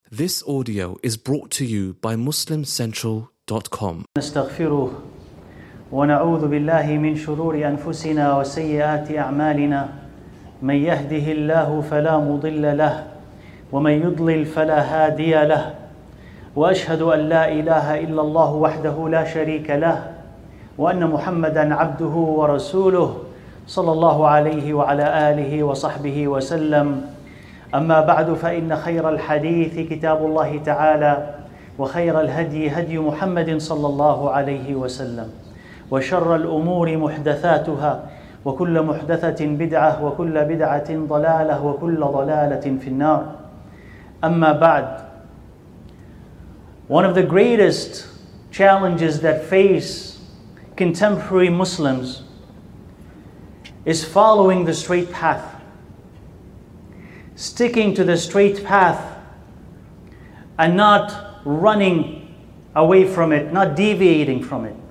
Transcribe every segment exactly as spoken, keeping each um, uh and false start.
This audio is brought to you by muslim central dot com. نستغفره ونعوذ بالله من شرور أنفسنا وسيئات أعمالنا من يهده الله فلا مضل له ومن يضلل فلا هادي له وأشهد أن لا إله إلا الله وحده لا شريك له وأن محمدا عبده ورسوله صلى الله عليه وعلى آله وصحبه وسلم. أما بعد فإن خير الحديث كتاب الله تعالى وخير الهدي هدي محمد صلى الله عليه وسلم وشر الأمور محدثاتها وكل محدثة بدعة وكل بدعة ضلالة وكل ضلالة في النار. أما بعد, one of the greatest challenges that face contemporary Muslims is following the straight path, sticking to the straight path and not running away from it, not deviating from it.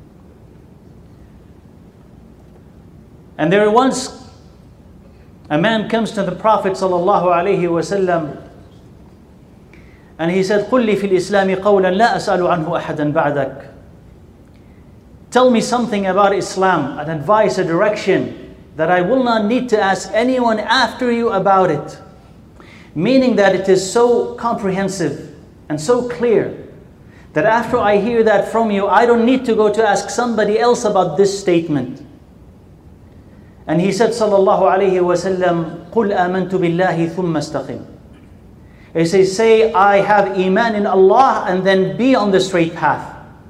And there once a man comes to the Prophet sallallahu alaihi wasallam and he said, قُلْ لِي فِي الْإِسْلَامِ قَوْلًا لَا أَسْأَلُ عَنْهُ أَحَدًا بَعْدَكَ. Tell me something about Islam, an advice, a direction that I will not need to ask anyone after you about it. Meaning that it is so comprehensive and so clear that after I hear that from you, I don't need to go to ask somebody else about this statement. And he said, sallallahu alayhi wa sallam, قُلْ آمَنْتُ بِاللَّهِ ثُمَّ اسْتَقِمْ. He says, say, I have iman in Allah and then be on the straight path.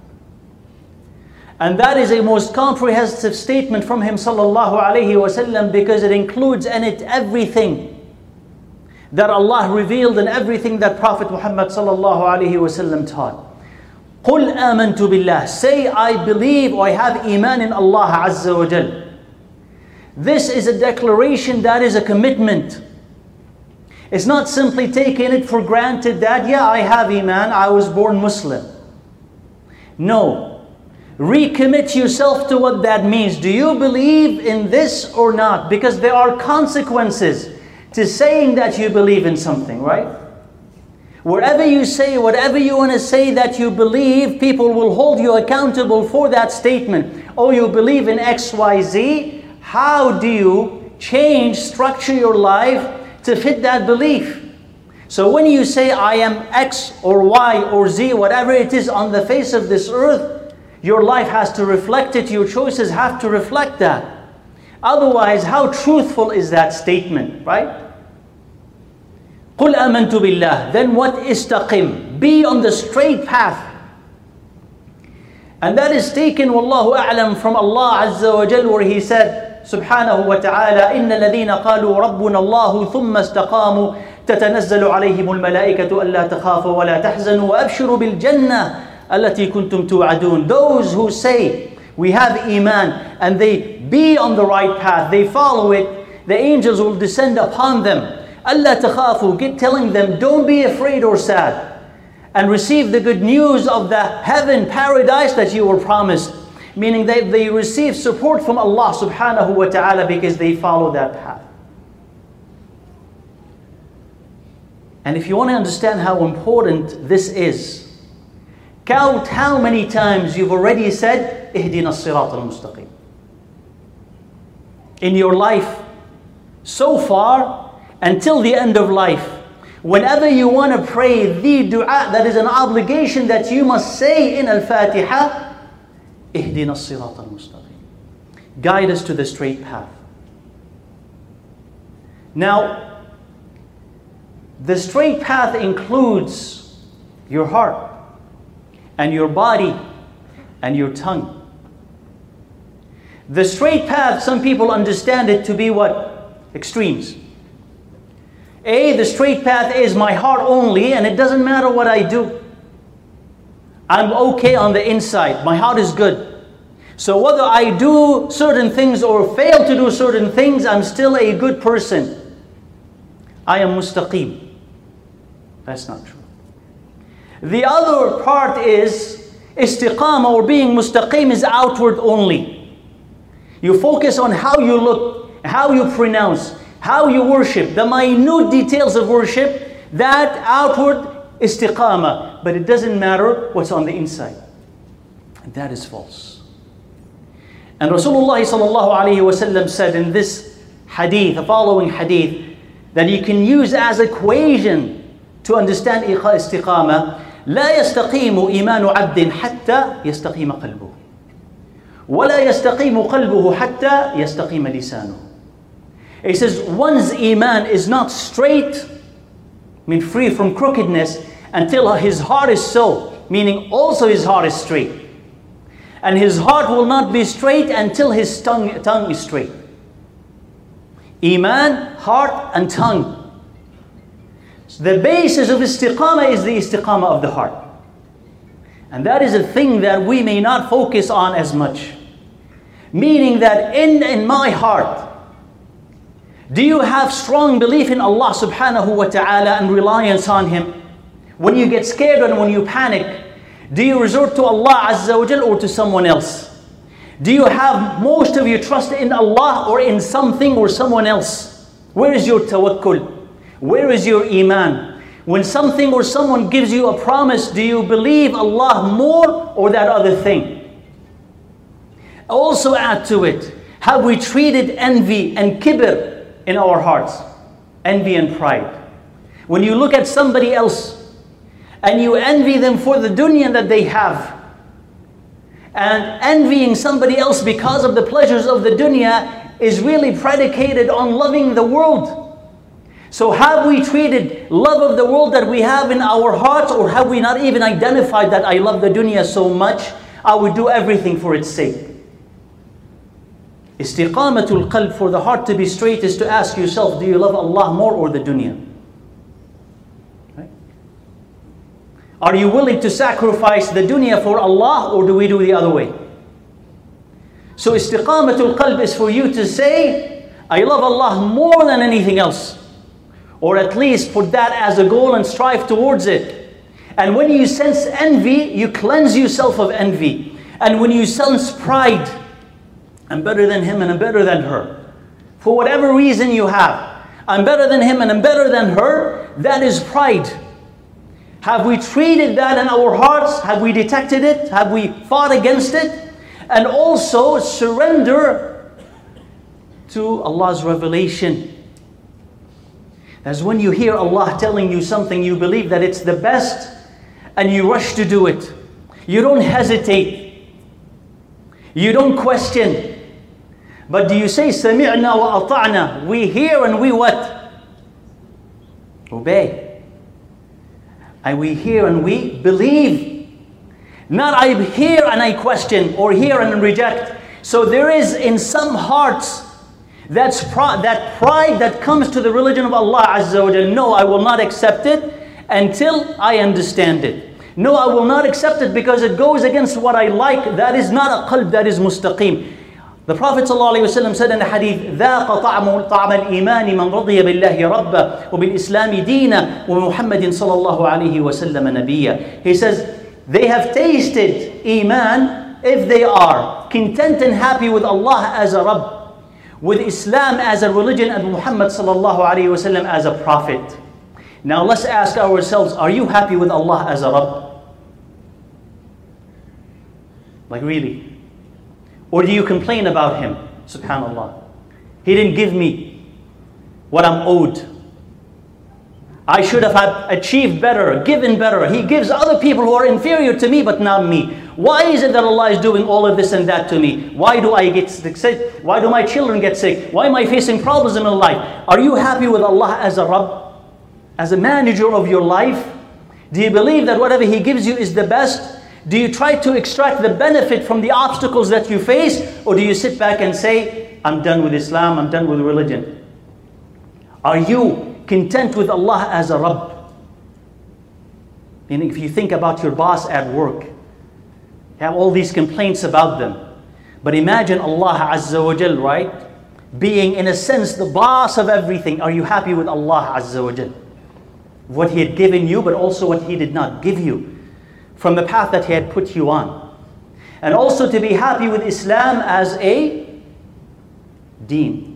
And that is a most comprehensive statement from him sallallahu alayhi wa sallam, because it includes in it everything that Allah revealed and everything that Prophet Muhammad sallallahu alayhi wa sallam taught. قُلْ آمَنْتُ بِاللَّهِ. Say, I believe or I have iman in Allah Azza wa Jal. This is a declaration, that is a commitment. It's not simply taking it for granted that, yeah, I have iman, I was born Muslim. No. Recommit yourself to what that means. Do you believe in this or not? Because there are consequences to saying that you believe in something, right? Wherever you say, whatever you want to say that you believe, people will hold you accountable for that statement. Oh, you believe in X, Y, Z. How do you change, structure your life to fit that belief? So when you say, I am X or Y or Z, whatever it is on the face of this earth, your life has to reflect it. Your choices have to reflect that. Otherwise, how truthful is that statement, right? قُلْ آمَنْتُ بِاللَّهِ. Then what? Istaqim. Be on the straight path. And that is taken, Wallahu a'lam, from Allah Azza wa Jal, where He said, Subhanahu wa ta'ala, إِنَّ الَّذِينَ قَالُوا رَبُّنَا اللَّهُ ثُمَّ اسْتَقَامُوا تَتَنَزَّلُ عَلَيْهِمُ الْمَلَائِكَةُ أَلَّا تَخَافُوا وَلَا تَحْزَنُوا وَأَبْشِرُوا بِالْجَنَّةِ الَّتِي كُنْتُمْ تُوعَدُونَ. Those who say, we have iman, and they be on the right path, they follow it, the angels will descend upon them. أَلَّا تَخَافُوا, get telling them, don't be afraid or sad, and receive the good news of the heaven, paradise that you were promised. Meaning that they receive support from Allah subhanahu wa ta'ala because they follow that path. And if you want to understand how important this is, count how many times you've already said, اهدنا الصراط المستقيم. In your life, so far, until the end of life, whenever you want to pray the dua, that is an obligation that you must say in Al-Fatiha, اهدنا الصراط المستقيم. Guide us to the straight path. Now, the straight path includes your heart and your body and your tongue. The straight path, some people understand it to be what? Extremes. A, the straight path is my heart only, and it doesn't matter what I do. I'm okay on the inside. My heart is good. So whether I do certain things or fail to do certain things, I'm still a good person. I am mustaqim. That's not true. The other part is istiqama, or being mustaqim, is outward only. You focus on how you look, how you pronounce, how you worship, the minute details of worship, that outward istiqamah, but it doesn't matter what's on the inside. And that is false. And Rasulullah sallallahu alayhi wa sallam said in this hadith, the following hadith, that you can use as equation to understand istiqamah. لا يستقيم إيمان عبد حتى يستقيم قلبه ولا يستقيم قلبه حتى يستقيم لسانه. It says one's iman is not straight, I mean free from crookedness, until his heart is so, meaning also his heart is straight. And his heart will not be straight until his tongue, tongue is straight. Iman, heart and tongue. The basis of istiqamah is the istiqamah of the heart. And that is a thing that we may not focus on as much. Meaning that in, in my heart, do you have strong belief in Allah subhanahu wa ta'ala and reliance on Him? When you get scared and when you panic, do you resort to Allah Azza wa Jal or to someone else? Do you have most of your trust in Allah or in something or someone else? Where is your tawakkul? Where is your iman? When something or someone gives you a promise, do you believe Allah more or that other thing? Also add to it, have we treated envy and kibr in our hearts? Envy and pride. When you look at somebody else and you envy them for the dunya that they have, and envying somebody else because of the pleasures of the dunya is really predicated on loving the world. So have we treated love of the world that we have in our hearts, or have we not even identified that I love the dunya so much, I would do everything for its sake? Istiqamatul qalb, for the heart to be straight, is to ask yourself, do you love Allah more or the dunya? Right? Are you willing to sacrifice the dunya for Allah, or do we do the other way? So istiqamatul qalb is for you to say, I love Allah more than anything else. Or at least put that as a goal and strive towards it. And when you sense envy, you cleanse yourself of envy. And when you sense pride, I'm better than him and I'm better than her, for whatever reason you have, I'm better than him and I'm better than her, that is pride. Have we treated that in our hearts? Have we detected it? Have we fought against it? And also surrender to Allah's revelation. As when you hear Allah telling you something, you believe that it's the best and you rush to do it. You don't hesitate. You don't question. But do you say, سَمِعْنَا وَأَطَعْنَا? We hear and we what? Obey. And we hear and we believe. Not I hear and I question, or hear and reject. So there is in some hearts That's pride, that pride that comes to the religion of Allah Azza wa Jal. No, I will not accept it until I understand it. No, I will not accept it because it goes against what I like. That is not a qalb, that is mustaqim. The Prophet ﷺ said in the hadith, ذَاقَ طَعْمَ الْإِيمَانِ مَنْ رَضِيَ بِاللَّهِ رَبَّا وَبِالْإِسْلَامِ دِينًا وَمُحَمَّدٍ صَلَى اللَّهُ عَلَيْهِ وَسَلَّمَ نَبِيًّا. He says, they have tasted iman if they are content and happy with Allah as a Rabb, with Islam as a religion, and Muhammad sallallahu alayhi wa sallam as a prophet. Now let's ask ourselves, are you happy with Allah as a Rabb? Like really? Or do you complain about Him? Subhanallah. He didn't give me what I'm owed. I should have achieved better, given better. He gives other people who are inferior to me, but not me. Why is it that Allah is doing all of this and that to me? Why do I get sick? Why do my children get sick? Why am I facing problems in my life? Are you happy with Allah as a Rabb? As a manager of your life? Do you believe that whatever He gives you is the best? Do you try to extract the benefit from the obstacles that you face? Or do you sit back and say, I'm done with Islam, I'm done with religion? Are you content with Allah as a Rabb? And if you think about your boss at work, you have all these complaints about them. But imagine Allah Azza wa Jal, right? Being in a sense the boss of everything. Are you happy with Allah Azza wa Jal? What He had given you, but also what He did not give you. From the path that He had put you on. And also to be happy with Islam as a deen.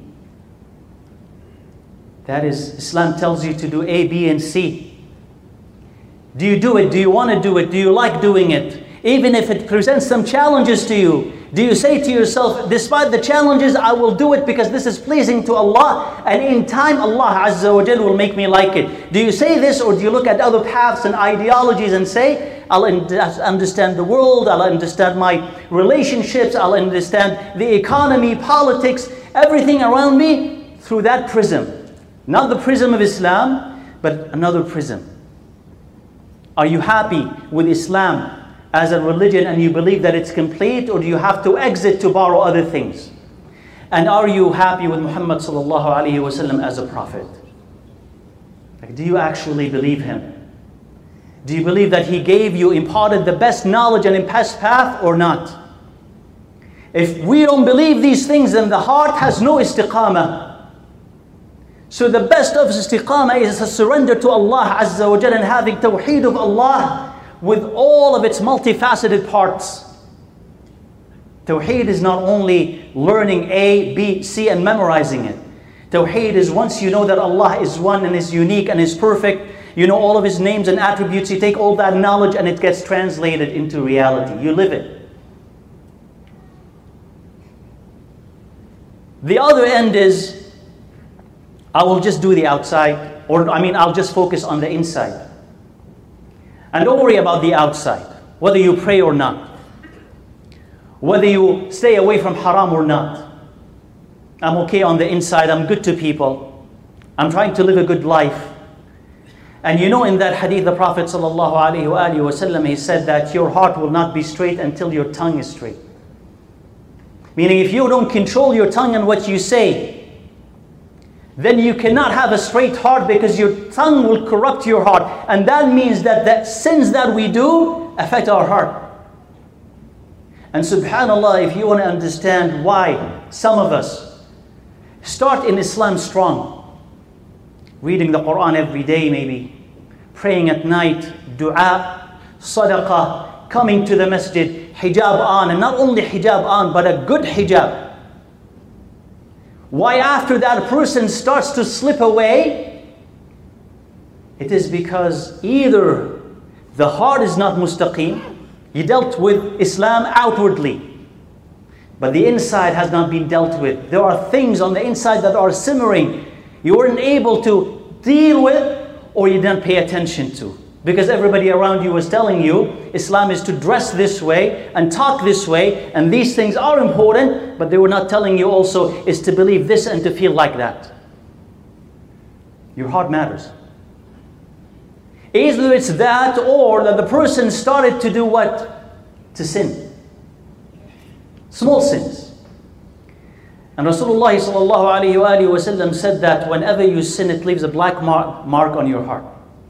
That is, Islam tells you to do A, B, and C. Do you do it? Do you want to do it? Do you like doing it? Even if it presents some challenges to you, do you say to yourself, despite the challenges, I will do it because this is pleasing to Allah, and in time Allah Azza wa Jal will make me like it? Do you say this, or do you look at other paths and ideologies and say, I'll understand the world, I'll understand my relationships, I'll understand the economy, politics, everything around me through that prism? Not the prism of Islam, but another prism. Are you happy with Islam as a religion and you believe that it's complete, or do you have to exit to borrow other things? And are you happy with Muhammad sallallahu alaihi wasallam as a prophet? Like, do you actually believe him? Do you believe that he gave you, imparted the best knowledge and best path, or not? If we don't believe these things, then the heart has no istiqamah. So the best of istiqamah is a surrender to Allah Azza wa Jal and having tawheed of Allah with all of its multifaceted parts. Tawheed is not only learning A, B, C and memorizing it. Tawheed is once you know that Allah is one and is unique and is perfect, you know all of His names and attributes, you take all that knowledge and it gets translated into reality. You live it. The other end is, I will just do the outside, or I mean, I'll just focus on the inside. And don't worry about the outside, whether you pray or not, whether you stay away from haram or not. I'm okay on the inside, I'm good to people, I'm trying to live a good life. And you know, in that hadith, the Prophet sallallahu alaihi wasallam, he said that your heart will not be straight until your tongue is straight. Meaning, if you don't control your tongue and what you say, then you cannot have a straight heart, because your tongue will corrupt your heart. And that means that the sins that we do affect our heart. And subhanAllah, if you want to understand why some of us start in Islam strong, reading the Quran every day maybe, praying at night, dua, sadaqah, coming to the masjid, hijab on, and not only hijab on, but a good hijab. Why after that a person starts to slip away? It is because either the heart is not mustaqim, you dealt with Islam outwardly, but the inside has not been dealt with. There are things on the inside that are simmering, you weren't able to deal with, or you didn't pay attention to. Because everybody around you was telling you, Islam is to dress this way and talk this way, and these things are important, but they were not telling you also is to believe this and to feel like that. Your heart matters. Either it's that, or that the person started to do what? To sin. Small sins. And Rasulullah sallallahu alayhi wa sallam said that whenever you sin, it leaves a black mark, mark on your heart.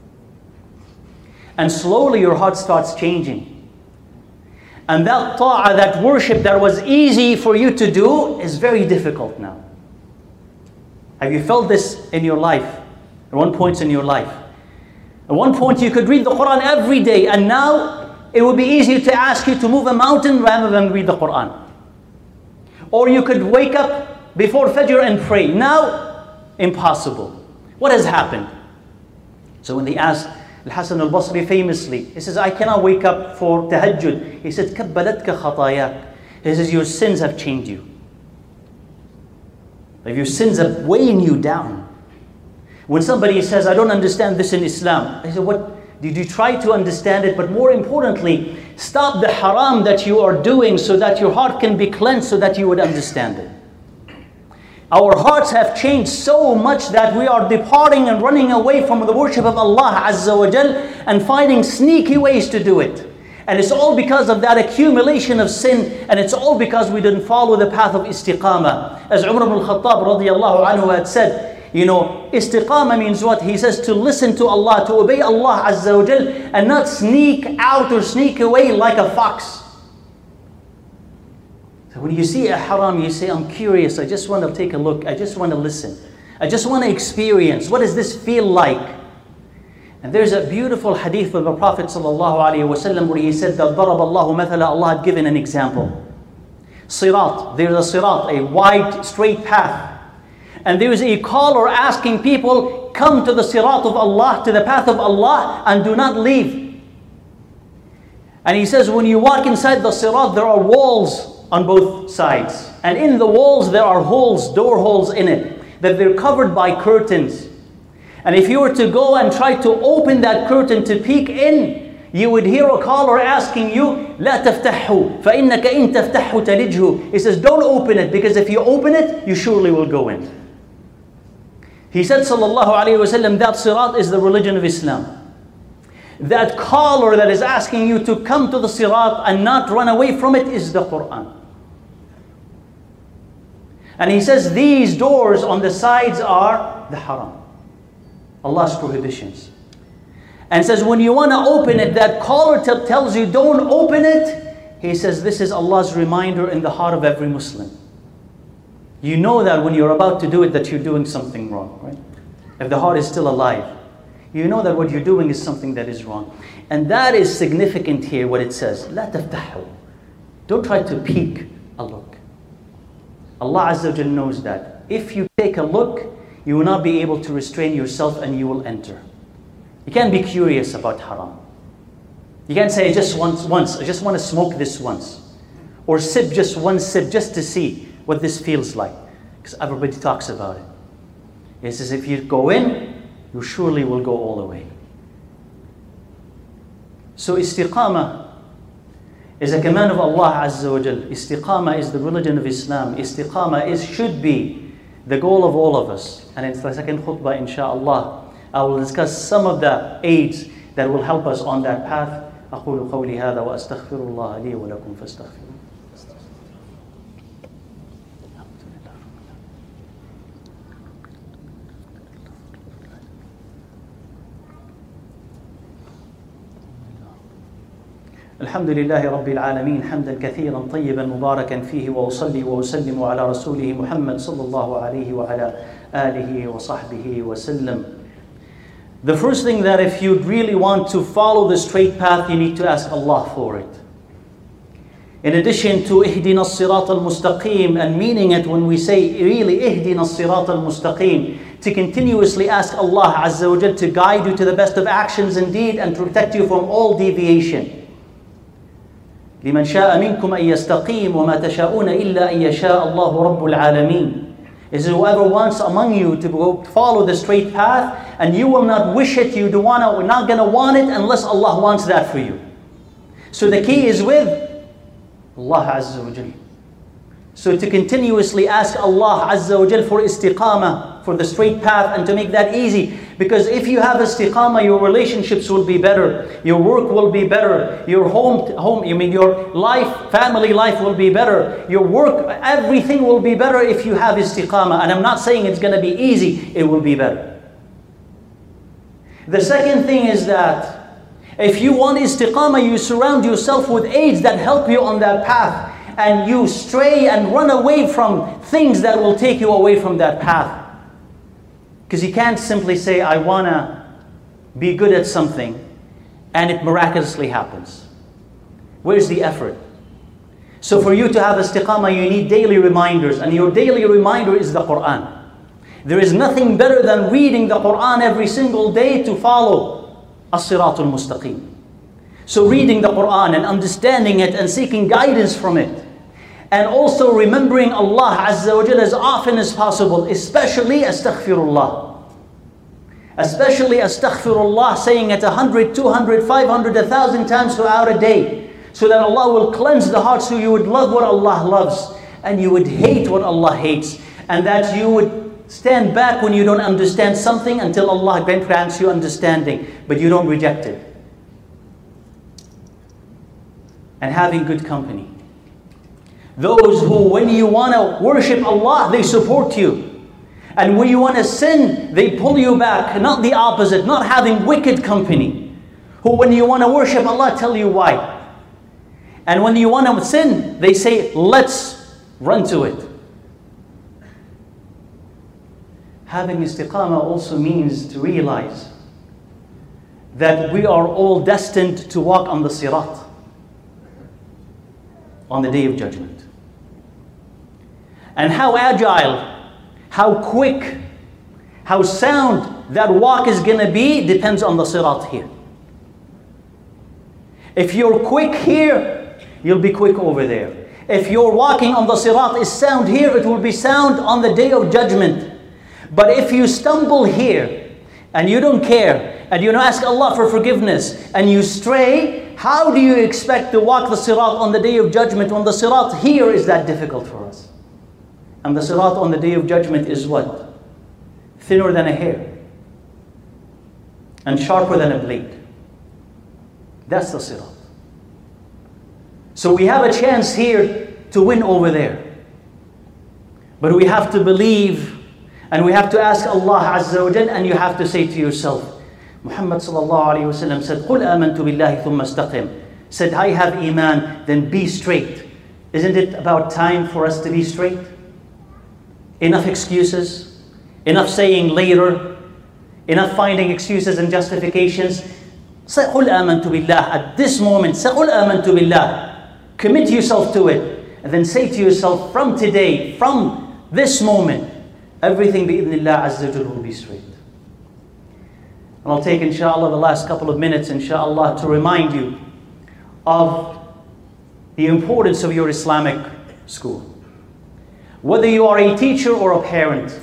And slowly your heart starts changing. And that ta'ah, that worship that was easy for you to do, is very difficult now. Have you felt this in your life? At one point in your life. At one point you could read the Quran every day, and now it would be easier to ask you to move a mountain rather than read the Quran. Or you could wake up before Fajr and pray. Now, impossible. What has happened? So when they asked Al-Hasan al-Basri famously, he says, I cannot wake up for tahajjud. He said, كَبَّلَتْكَ خَطَايَاكَ. He says, your sins have changed you. If your sins are weighing you down. When somebody says, I don't understand this in Islam, I say, what? Did you try to understand it? But more importantly, stop the haram that you are doing so that your heart can be cleansed, so that you would understand it. Our hearts have changed so much that we are departing and running away from the worship of Allah Azza wa Jal and finding sneaky ways to do it. And it's all because of that accumulation of sin, and it's all because we didn't follow the path of istiqamah. As Umar ibn al-Khattab radiallahu anhu had said, you know, istiqamah means what? He says to listen to Allah, to obey Allah Azza wa Jal, and not sneak out or sneak away like a fox. So when you see a haram, you say, I'm curious, I just want to take a look, I just want to listen. I just want to experience, what does this feel like? And there's a beautiful hadith of the Prophet ﷺ where he said that ضَرَبَ اللَّهُ مَثَلًا, Allah had given an example. Sirat, there's a sirat, a wide straight path. And there is a caller asking people, come to the sirat of Allah, to the path of Allah, and do not leave. And he says, when you walk inside the sirat, there are walls on both sides. And in the walls, there are holes, door holes in it, that they're covered by curtains. And if you were to go and try to open that curtain to peek in, you would hear a caller asking you, لا تفتحه فإنك إن تفتحه تلجه. He says, don't open it, because if you open it, you surely will go in. He said, sallallahu alayhi wasallam, that sirat is the religion of Islam. That caller that is asking you to come to the sirat and not run away from it is the Quran. And he says, these doors on the sides are the haram, Allah's prohibitions. And says, when you want to open it, that caller t- tells you, don't open it. He says, this is Allah's reminder in the heart of every Muslim. You know that when you're about to do it, that you're doing something wrong, right? If the heart is still alive, you know that what you're doing is something that is wrong. And that is significant here, what it says. لا تفتحوا. Don't try to peek a look. Allah Azza wa Jal knows that. If you take a look, you will not be able to restrain yourself and you will enter. You can't be curious about haram. You can't say, just once, once, I just want to smoke this once. Or sip just one sip just to see what this feels like. Because everybody talks about it. He says, if you go in, you surely will go all the way. So istiqamah is a command of Allah Azza wa Jal. Istiqamah is the religion of Islam. Istiqamah is, should be the goal of all of us. And in the second khutbah, inshaAllah, I will discuss some of the aids that will help us on that path. أقول قولي هذا وأستغفر الله لي ولكم فاستغفروه. الحمد لله رب العالمين حمدا كثيرا طيبا مباركا فيه وأصلي وأسلم على رسوله محمد صلى الله عليه وعلى آله وصحبه وسلم. The first thing that if you really want to follow the straight path, you need to ask Allah for it. In addition to اهدنا الصراط المستقيم, and meaning it when we say really اهدنا الصراط المستقيم, to continuously ask Allah Azza wa Jal to guide you to the best of actions indeed and protect you from all deviation. لمن شاء منكم أن يستقيم وما تشاءون إلا أن يشاء الله رب العالمين. Is whoever wants among you to go follow the straight path, and you will not wish it, you do wanna, we're not going to want it unless Allah wants that for you. So the key is with Allah Azza wa Jal. So to continuously ask Allah Azza wa Jal for istiqamah, for the straight path, and to make that easy. Because if you have istiqamah, your relationships will be better, your work will be better, your home, home, you mean your life, family life will be better, your work, everything will be better if you have istiqamah. And I'm not saying it's going to be easy, it will be better. The second thing is that if you want istiqamah, you surround yourself with aids that help you on that path, and you stray and run away from things that will take you away from that path. Because you can't simply say, I want to be good at something, and it miraculously happens. Where's the effort? So for you to have istiqamah, you need daily reminders, and your daily reminder is the Quran. There is nothing better than reading the Quran every single day to follow as-siratul mustaqim. So reading the Quran and understanding it and seeking guidance from it. And also remembering Allah Azza wa Jalla as often as possible, especially astaghfirullah. Especially astaghfirullah, saying it a hundred, two hundred, five hundred, a thousand times throughout a day. So that Allah will cleanse the heart, so you would love what Allah loves and you would hate what Allah hates. And that you would stand back when you don't understand something until Allah grants you understanding, but you don't reject it. And having good company. Those who, when you want to worship Allah, they support you. And when you want to sin, they pull you back. Not the opposite, not having wicked company. Who, when you want to worship Allah, tell you why. And when you want to sin, they say, let's run to it. Having istiqamah also means to realize that we are all destined to walk on the sirat on the Day of Judgment. And how agile how quick, how sound that walk is going to be depends on the sirat here. If you're quick here, you'll be quick over there. If you're walking on the sirat is sound here, it will be sound on the day of judgment. But if you stumble here and you don't care and you don't ask Allah for forgiveness and you stray, how do you expect to walk the sirat on the day of judgment when the sirat here is that difficult for us? And the sirat on the day of judgment is what? Thinner than a hair and sharper than a blade. That's the sirat. So we have a chance here to win over there. But we have to believe and we have to ask Allah Azza wa Jal, and you have to say to yourself, Muhammad sallallahu alayhi wa sallam said, قُلْ آمَنْتُ بِاللَّهِ ثُمَّ استقم. Said, I have iman, then be straight. Isn't it about time for us to be straight? Enough excuses, enough saying later, enough finding excuses and justifications. Say, قُلْ آمَنْتُ بِاللَّهِ. At this moment, say, قُلْ آمَنْتُ بِاللَّهِ. Commit yourself to it. And then say to yourself, from today, from this moment, everything bi'idhnillah azza wa jal will be straight. And I'll take inshallah the last couple of minutes inshallah to remind you of the importance of your Islamic school. Whether you are a teacher or a parent,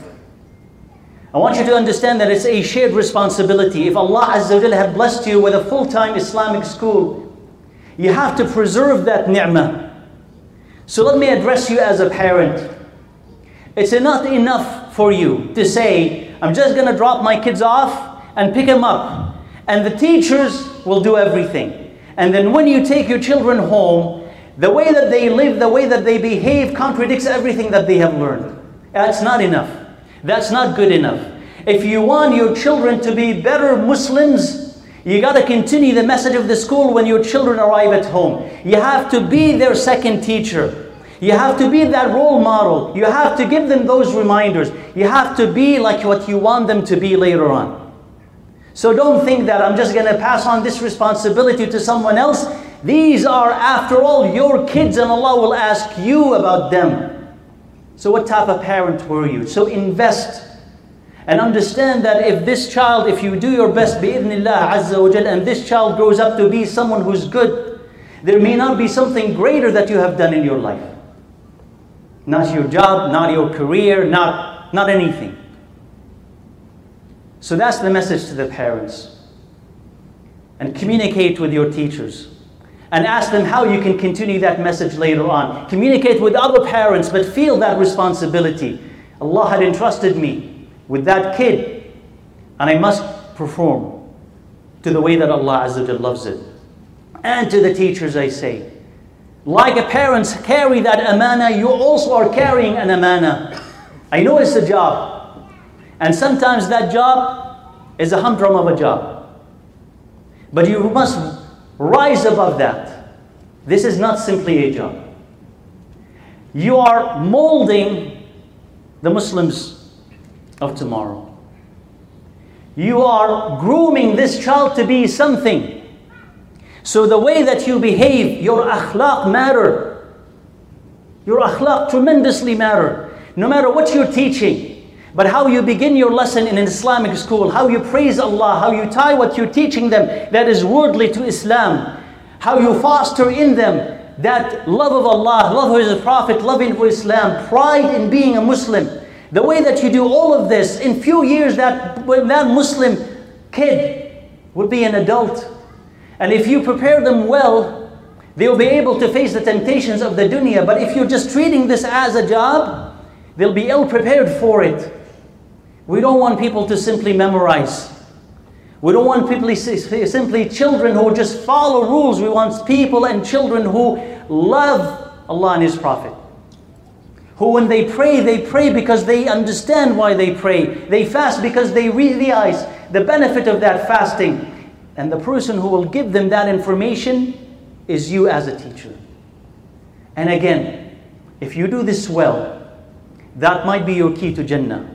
I want you to understand that it's a shared responsibility. If Allah Azza wa Jal had blessed you with a full-time Islamic school, you have to preserve that ni'mah. So let me address you as a parent. It's not enough for you to say, I'm just going to drop my kids off and pick them up, and the teachers will do everything. And then when you take your children home, the way that they live, the way that they behave contradicts everything that they have learned. That's not enough. That's not good enough. If you want your children to be better Muslims, you got to continue the message of the school when your children arrive at home. You have to be their second teacher. You have to be that role model. You have to give them those reminders. You have to be like what you want them to be later on. So don't think that I'm just going to pass on this responsibility to someone else. These are, after all, your kids, and Allah will ask you about them. So what type of parent were you? So invest and understand that if this child, if you do your best, bi'idhnillah azza wa jal, and this child grows up to be someone who's good, there may not be something greater that you have done in your life. Not your job, not your career, not, not anything. So that's the message to the parents. And communicate with your teachers. And ask them how you can continue that message later on. Communicate with other parents, but feel that responsibility. Allah had entrusted me with that kid, and I must perform to the way that Allah Azza wa Jal loves it. And to the teachers I say, like a parents carry that amana, you also are carrying an amana. I know it's a job, and sometimes that job is a humdrum of a job. But you must rise above that. This is not simply a job. You are molding the Muslims of tomorrow. You are grooming this child to be something. So the way that you behave, your akhlaq matter. Your akhlaq tremendously matter. No matter what you're teaching, but how you begin your lesson in an Islamic school, how you praise Allah, how you tie what you're teaching them that is worldly to Islam, how you foster in them that love of Allah, love of His Prophet, love in Islam, pride in being a Muslim. The way that you do all of this, in few years that, that Muslim kid will be an adult. And if you prepare them well, they'll be able to face the temptations of the dunya. But if you're just treating this as a job, they'll be ill prepared for it. We don't want people to simply memorize. We don't want people simply children who just follow rules. We want people and children who love Allah and His Prophet. Who when they pray, they pray because they understand why they pray. They fast because they realize the benefit of that fasting. And the person who will give them that information is you as a teacher. And again, if you do this well, that might be your key to Jannah.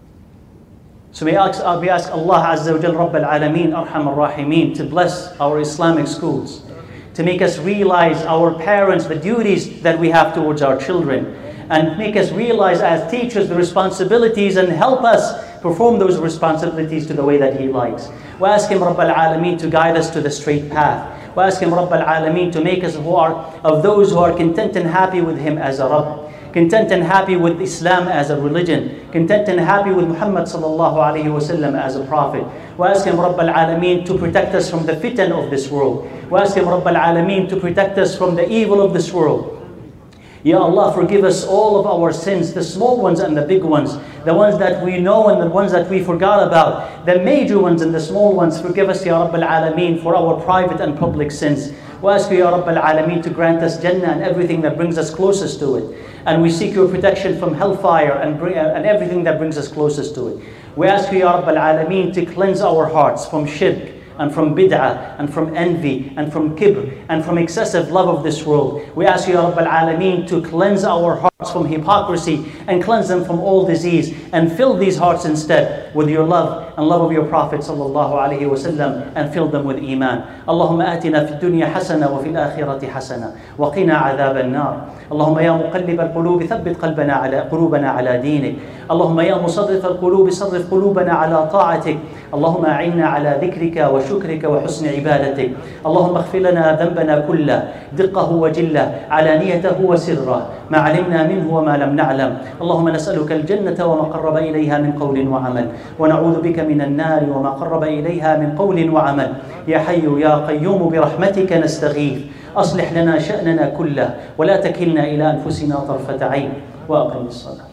So may I ask, we ask Allah Azza wa Jal Rabb al-Alameen Arham al-Rahimin to bless our Islamic schools, to make us realize our parents, the duties that we have towards our children, and make us realize as teachers the responsibilities and help us perform those responsibilities to the way that He likes. We ask Him, Rabb al-Alameen, to guide us to the straight path. We ask Him, Rabb al-Alameen, to make us who are of those who are content and happy with Him as a Rabb, content and happy with Islam as a religion, content and happy with Muhammad sallallahu alayhi wasallam as a prophet. We ask Him, Rabb al-Alameen, to protect us from the fitan of this world. We ask Him, Rabb al-Alameen, to protect us from the evil of this world. Ya Allah, forgive us all of our sins, the small ones and the big ones, the ones that we know and the ones that we forgot about, the major ones and the small ones. Forgive us, Ya Rabb al-Alameen, for our private and public sins. We ask you, Ya Rabb al-Alameen, to grant us Jannah and everything that brings us closest to it. And we seek your protection from hellfire and, bring, and everything that brings us closest to it. We ask you, Ya Rabb al-Alameen, to cleanse our hearts from shirk, and from bid'ah, and from envy, and from kibr, and from excessive love of this world. We ask you, Ya Rabb al-Alameen, to cleanse our hearts from hypocrisy, and cleanse them from all disease, and fill these hearts instead with your love, and love of your Prophet sallallahu alaihi wasallam, and fill them with iman. Allahumma atina fi dunya hasana, wa fil akhirati hasana, wa qina adhab an-nar. اللهم يا مقلب القلوب ثبت قلبنا على قلوبنا على دينك. اللهم يا مصرف القلوب صرف قلوبنا على طاعتك. اللهم أعنا على ذكرك وشكرك وحسن عبادتك. اللهم اغفر لنا ذنبنا كله، دقه وجله، علانيته وسره، ما علمنا منه وما لم نعلم. اللهم نسألك الجنة وما قرب إليها من قول وعمل، ونعوذ بك من النار وما قرب إليها من قول وعمل. يا حي يا قيوم برحمتك نستغيث، أصلح لنا شأننا كله، ولا تكلنا إلى أنفسنا طرفة عين. وأقم الصلاة.